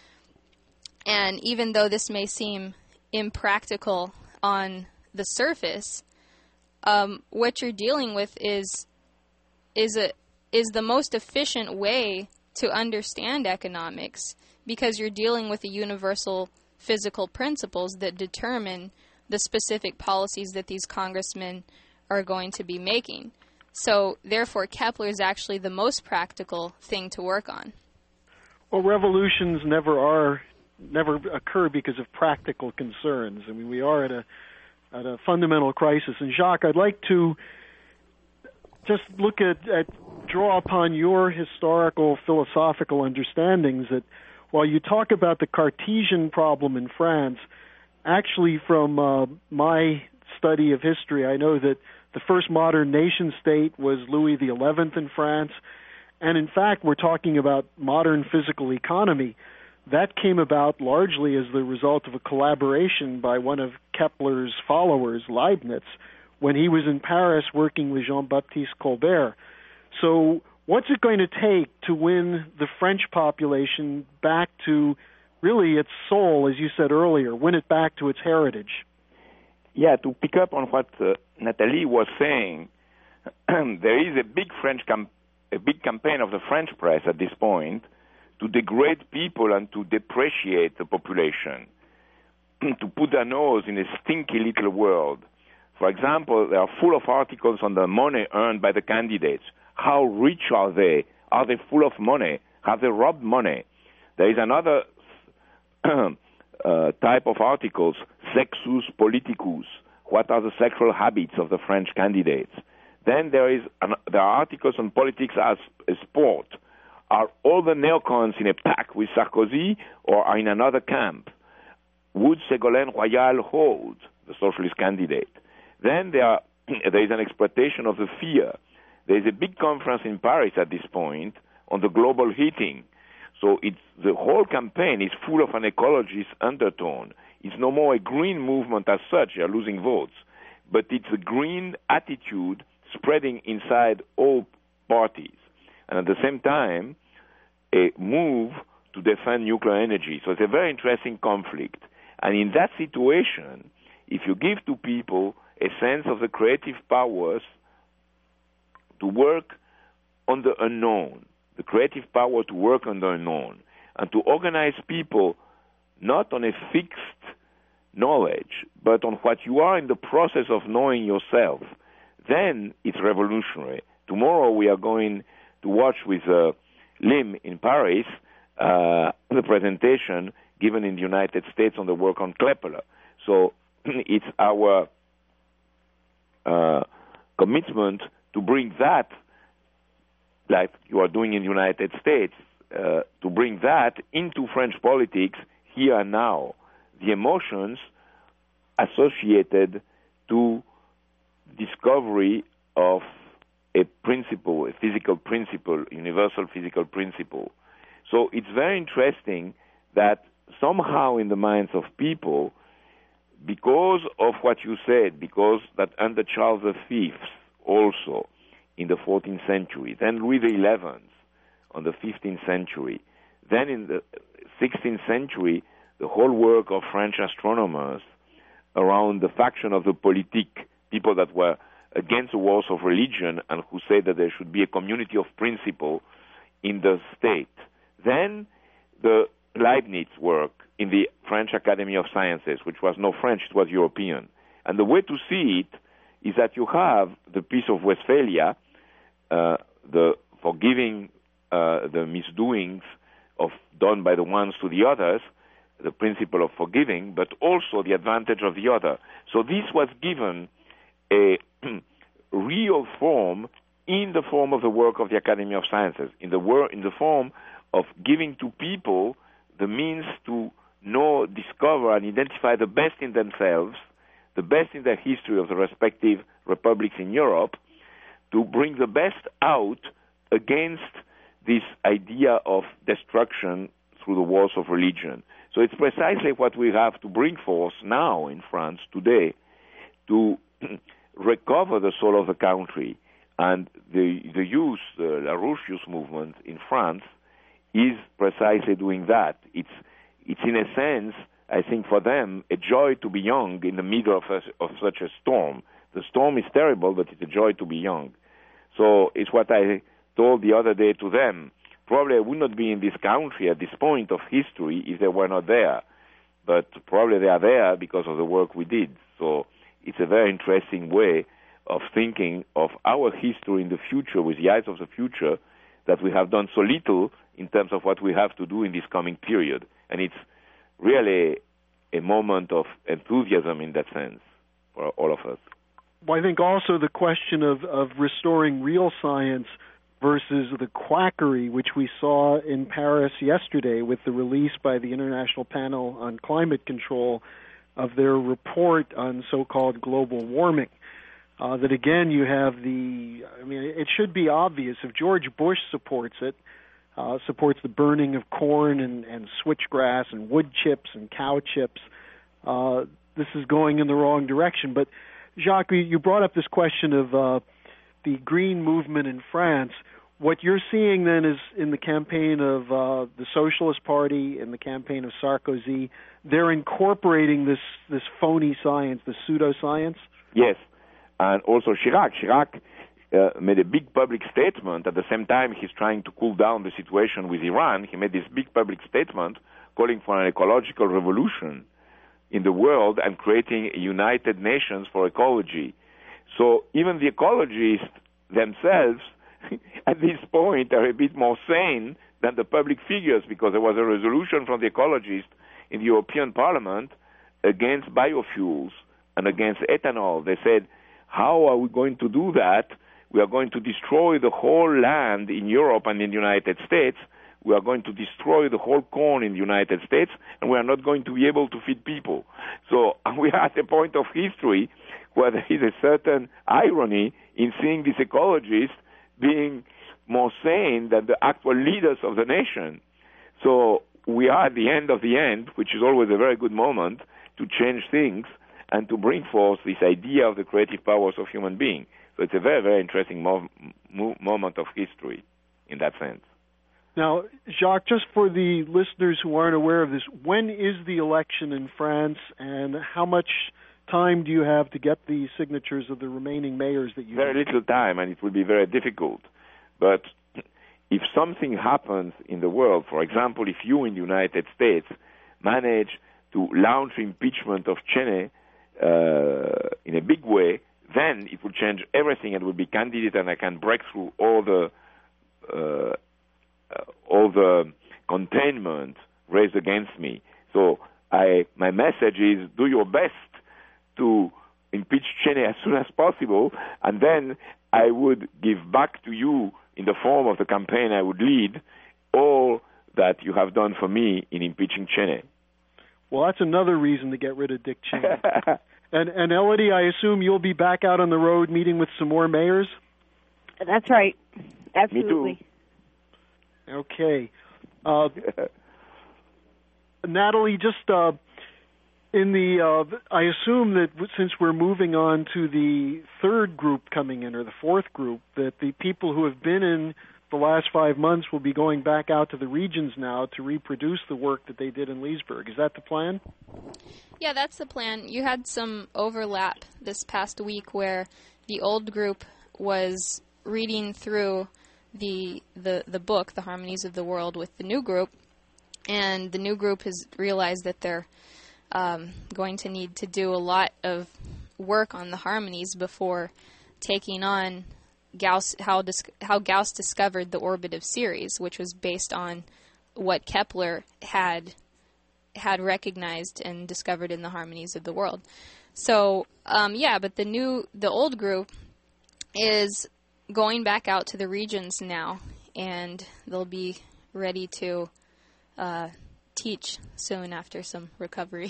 And even though this may seem impractical on the surface, um, what you're dealing with is is a is the most efficient way to understand economics, because you're dealing with the universal physical principles that determine the specific policies that these congressmen are going to be making. So, therefore, Kepler is actually the most practical thing to work on. Well, revolutions never are, never occur because of practical concerns. I mean, we are at a at a fundamental crisis. And Jacques, I'd like to just look at, at draw upon your historical, philosophical understandings that while you talk about the Cartesian problem in France, actually from uh, my study of history, I know that the first modern nation state was Louis the eleventh in France, and in fact, we're talking about modern physical economy. That came about largely as the result of a collaboration by one of Kepler's followers, Leibniz, when he was in Paris working with Jean-Baptiste Colbert. So what's it going to take to win the French population back to really its soul, as you said earlier, win it back to its heritage? Yeah, to pick up on what uh, Nathalie was saying, there is a big French cam- a big campaign of the French press at this point to degrade people and to depreciate the population, to put their nose in a stinky little world. For example, they are full of articles on the money earned by the candidates. How rich are they? Are they full of money? Have they robbed money? There is another uh, type of articles, sexus politicus. What are the sexual habits of the French candidates? Then there is an, there are articles on politics as a sport. Are all the neocons in a pack with Sarkozy or are in another camp? Would Ségolène Royal hold, the socialist candidate? Then there, are, there is an exploitation of the fear. There is a big conference in Paris at this point on the global heating. So it's, the whole campaign is full of an ecologist undertone. It's no more a green movement as such, you're losing votes, but it's a green attitude spreading inside all parties. And at the same time, a move to defend nuclear energy. So it's a very interesting conflict. And in that situation, if you give to people a sense of the creative powers to work on the unknown, the creative power to work on the unknown, and to organize people not on a fixed knowledge, but on what you are in the process of knowing yourself, then it's revolutionary. Tomorrow we are going to watch with uh, Lim in Paris uh, the presentation given in the United States on the work on Kepler. So it's our uh, commitment to bring that, like you are doing in the United States, uh, to bring that into French politics here and now. The emotions associated to discovery of a principle, a physical principle, universal physical principle. So it's very interesting that somehow in the minds of people, because of what you said, because that under Charles the Fifth also in the fourteenth century, then Louis the Eleventh on the fifteenth century, then in the sixteenth century, the whole work of French astronomers around the faction of the politique, people that were against the wars of religion and who said that there should be a community of principle in the state. Then the Leibniz work in the French Academy of Sciences, which was no French, it was European. And the way to see it is that you have the Peace of Westphalia, uh, the forgiving uh, the misdoings of done by the ones to the others, the principle of forgiving, but also the advantage of the other. So this was given a real form in the form of the work of the Academy of Sciences, in the wor- in the form of giving to people the means to know, discover, and identify the best in themselves, the best in the history of the respective republics in Europe, to bring the best out against this idea of destruction through the wars of religion. So it's precisely what we have to bring forth now in France today to recover the soul of the country. And the the youth, the LaRouche youth movement in France, is precisely doing that. It's it's in a sense, I think for them, a joy to be young in the middle of, a, of such a storm. The storm is terrible, but it's a joy to be young. So it's what I told the other day to them. Probably I would not be in this country at this point of history if they were not there. But probably they are there because of the work we did. So it's a very interesting way of thinking of our history in the future with the eyes of the future, that we have done so little in terms of what we have to do in this coming period. And it's really a moment of enthusiasm in that sense for all of us. Well, I think also the question of, of restoring real science versus the quackery which we saw in Paris yesterday with the release by the International Panel on Climate Control of their report on so-called global warming. Uh, that again, you have the, I mean, it should be obvious if George Bush supports it, uh, supports the burning of corn and, and switchgrass and wood chips and cow chips, uh, this is going in the wrong direction. But Jacques, you brought up this question of uh, the green movement in France. What you're seeing then is in the campaign of uh, the Socialist Party and the campaign of Sarkozy, they're incorporating this, this phony science, this pseudoscience? Yes. And also Chirac. Chirac uh, made a big public statement. At the same time, he's trying to cool down the situation with Iran. He made this big public statement calling for an ecological revolution in the world and creating a United Nations for ecology. So even the ecologists themselves, at this point, are a bit more sane than the public figures, because there was a resolution from the ecologists in the European Parliament against biofuels and against ethanol. They said, how are we going to do that? We are going to destroy the whole land in Europe and in the United States. We are going to destroy the whole corn in the United States, and we are not going to be able to feed people. So we are at a point of history where there is a certain irony in seeing these ecologists being more sane than the actual leaders of the nation. So we are at the end of the end, which is always a very good moment to change things and to bring forth this idea of the creative powers of human beings. So it's a very, very interesting mo- mo- moment of history in that sense. Now, Jacques, just for the listeners who aren't aware of this, when is the election in France, and how much time do you have to get the signatures of the remaining mayors that you Very need? little time, and it will be very difficult. But if something happens in the world, for example, if you in the United States manage to launch impeachment of Cheney uh, in a big way, then it will change everything and will be candidate, and I can break through all the uh, uh, all the containment raised against me. So I, my message is: do your best to impeach Cheney as soon as possible, and then I would give back to you in the form of the campaign I would lead all that you have done for me in impeaching Cheney. Well, that's another reason to get rid of Dick Cheney. and, and Elodie, I assume you'll be back out on the road meeting with some more mayors? That's right. Absolutely. Me too. Okay. Uh, Natalie, just uh, in the, uh, I assume that since we're moving on to the third group coming in, or the fourth group, that the people who have been in the last five months will be going back out to the regions now to reproduce the work that they did in Leesburg. Is that the plan? Yeah, that's the plan. You had some overlap this past week where the old group was reading through the the, the book, The Harmonies of the World, with the new group, and the new group has realized that they're um, going to need to do a lot of work on the harmonies before taking on Gauss, how, dis- how Gauss discovered the orbit of Ceres, which was based on what Kepler had had recognized and discovered in the harmonies of the world. So, um, yeah, but the new, the old group is going back out to the regions now, and they'll be ready to uh, teach soon after some recovery.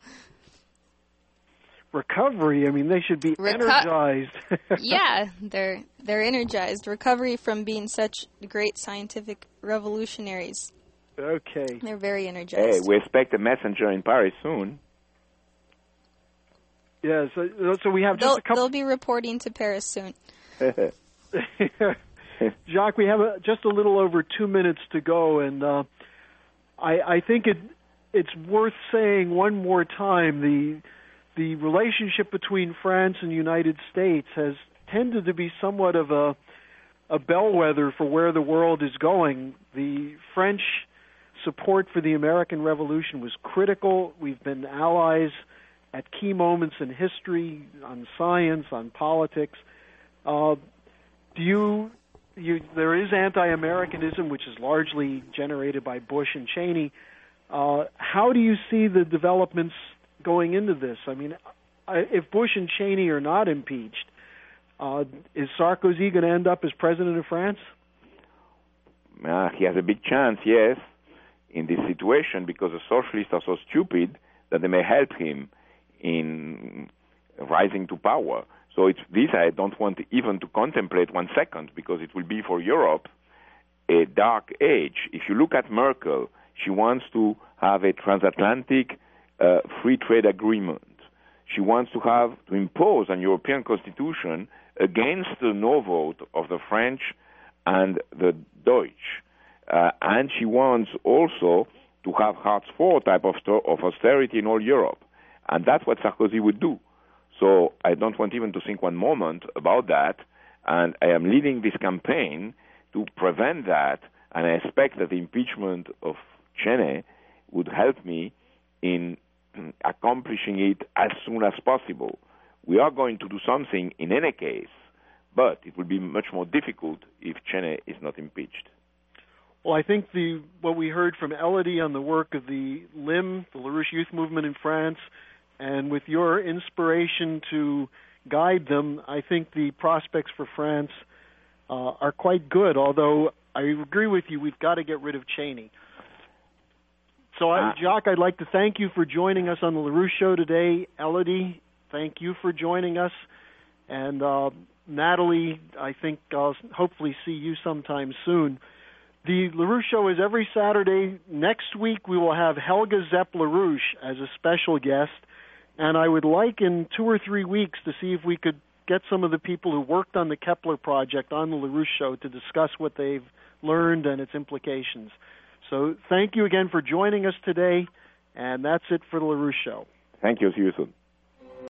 Recovery? I mean, they should be Reco- energized. Yeah, they're they're energized. Recovery from being such great scientific revolutionaries. Okay. They're very energized. Hey, we expect a messenger in Paris soon. Yeah, so, so we have just they'll, a couple... They'll be reporting to Paris soon. Jacques, we have a, just a little over two minutes to go, and uh, I, I think it it's worth saying one more time, the the relationship between France and the United States has tended to be somewhat of a a bellwether for where the world is going. The French support for the American Revolution was critical. We've been allies at key moments in history, on science, on politics. Uh, do you, you, there is anti-Americanism, which is largely generated by Bush and Cheney. Uh, how do you see the developments going into this? I mean, if Bush and Cheney are not impeached, uh, is Sarkozy going to end up as president of France? Uh, he has a big chance, yes, in this situation, because the socialists are so stupid that they may help him in rising to power. So it's this I don't want even to contemplate one second, because it will be for Europe a dark age. If you look at Merkel, she wants to have a transatlantic uh, free trade agreement. She wants to have to impose an European constitution against the no vote of the French and the Deutsch. Uh, and she wants also to have Hartz four type of, sto- of austerity in all Europe. And that's what Sarkozy would do. So I don't want even to think one moment about that. And I am leading this campaign to prevent that. And I expect that the impeachment of Cheney would help me in accomplishing it as soon as possible. We are going to do something in any case, but it will be much more difficult if Cheney is not impeached. Well, I think the what we heard from Elodie on the work of the L I M, the LaRouche Youth Movement in France, and with your inspiration to guide them, I think the prospects for France uh, are quite good, although I agree with you, we've got to get rid of Cheney. So, I, Jacques, I'd like to thank you for joining us on the LaRouche Show today. Elodie, thank you for joining us. And uh, Natalie, I think I'll hopefully see you sometime soon. The LaRouche Show is every Saturday. Next week we will have Helga Zepp-LaRouche as a special guest. And I would like in two or three weeks to see if we could get some of the people who worked on the Kepler project on the LaRouche Show to discuss what they've learned and its implications. So thank you again for joining us today, and that's it for the LaRouche Show. Thank you. See you soon.